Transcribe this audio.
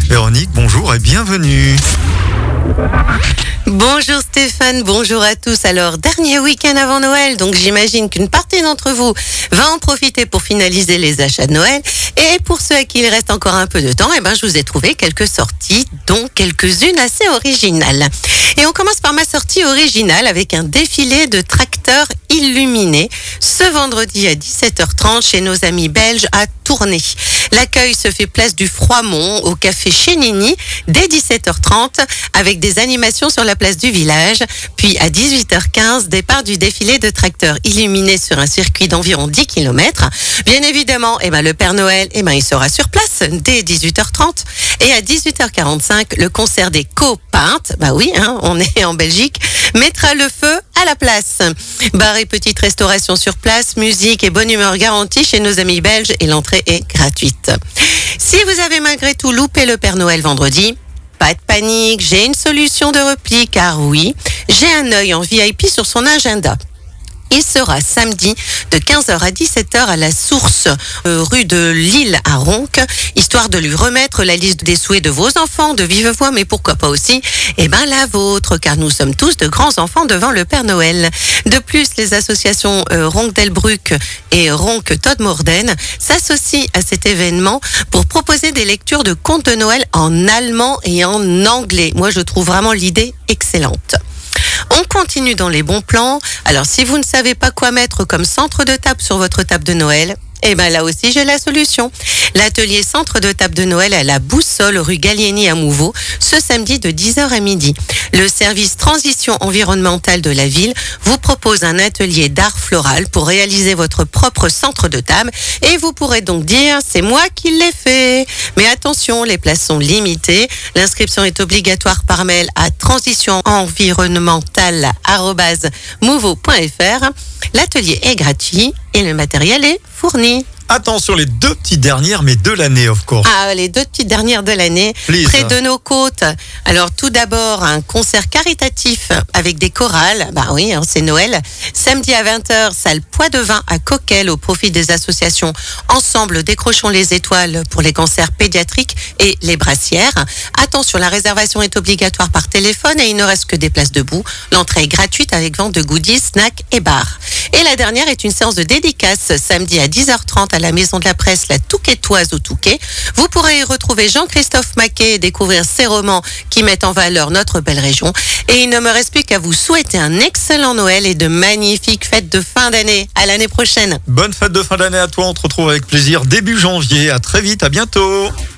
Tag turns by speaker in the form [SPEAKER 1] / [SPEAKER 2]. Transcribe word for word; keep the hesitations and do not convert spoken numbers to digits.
[SPEAKER 1] Véronique, bonjour et bienvenue.
[SPEAKER 2] Bonjour Stéphane, bonjour à tous. Alors, dernier week-end avant Noël, donc j'imagine qu'une partie d'entre vous va en profiter pour finaliser les achats de Noël. Et pour ceux à qui il reste encore un peu de temps, eh ben, je vous ai trouvé quelques sorties, dont quelques-unes assez originales. Et on commence par ma sortie originale avec un défilé de tracteurs illuminés ce vendredi à dix-sept heures trente chez nos amis belges à Tournai. L'accueil se fait place du Froidmont au café chez Nini dès dix-sept heures trente avec des animations sur la place du village. Puis à dix-huit heures quinze, départ du défilé de tracteurs illuminés sur un circuit d'environ dix kilomètres. Bien évidemment, eh ben, le Père Noël, eh ben, il sera sur place dès dix-huit heures trente. Et à dix-huit heures quarante-cinq, le concert des Copeintes, bah oui, hein, on est en Belgique, mettra le feu à la place. Bar et petite restauration sur place, musique et bonne humeur garantie chez nos amis belges et l'entrée est gratuite. Si vous avez malgré tout loupé le Père Noël vendredi, pas de panique, j'ai une solution de repli car oui, j'ai un œil en V I P sur son agenda. Il sera samedi de quinze heures à dix-sept heures à la Source, euh, rue de Lille à Ronques, histoire de lui remettre la liste des souhaits de vos enfants de vive voix, mais pourquoi pas aussi, eh ben, la vôtre, car nous sommes tous de grands enfants devant le Père Noël. De plus, les associations euh, Ronques Delbruck et Ronques Todd Morden s'associent à cet événement pour proposer des lectures de contes de Noël en allemand et en anglais. Moi, je trouve vraiment l'idée excellente. On continue dans les bons plans. Alors, si vous ne savez pas quoi mettre comme centre de table sur votre table de Noël, eh ben là aussi, j'ai la solution. L'atelier centre de table de Noël à la Boussole, rue Gallieni à Mouveau, ce samedi de dix heures à midi. Le service transition environnementale de la ville vous propose un atelier d'art floral pour réaliser votre propre centre de table et vous pourrez donc dire « c'est moi qui l'ai fait ». Mais attention, les places sont limitées. L'inscription est obligatoire par mail à transition environnementale arobase mouveau point f r. L'atelier est gratuit et le matériel est fourni.
[SPEAKER 1] Attention, les deux petites dernières, mais de l'année, of course.
[SPEAKER 2] Ah, les deux petites dernières de l'année,
[SPEAKER 1] Please.
[SPEAKER 2] Près de nos côtes. Alors, tout d'abord, un concert caritatif avec des chorales. Bah oui, hein, c'est Noël. Samedi à vingt heures, salle Poids de Vin à Coquel au profit des associations Ensemble Décrochons les étoiles pour les cancers pédiatriques et les brassières. Attention, la réservation est obligatoire par téléphone et il ne reste que des places debout. L'entrée est gratuite avec vente de goodies, snacks et bars. Et la dernière est une séance de dédicace samedi à dix heures trente à la Maison de la Presse, la Touquetoise au Touquet. Vous pourrez y retrouver Jean-Christophe Maquet et découvrir ses romans qui mettent en valeur notre belle région. Et il ne me reste plus qu'à vous souhaiter un excellent Noël et de magnifiques fêtes de fin d'année. À l'année prochaine.
[SPEAKER 1] Bonne fête de fin d'année à toi. On te retrouve avec plaisir début janvier. À très vite. À bientôt.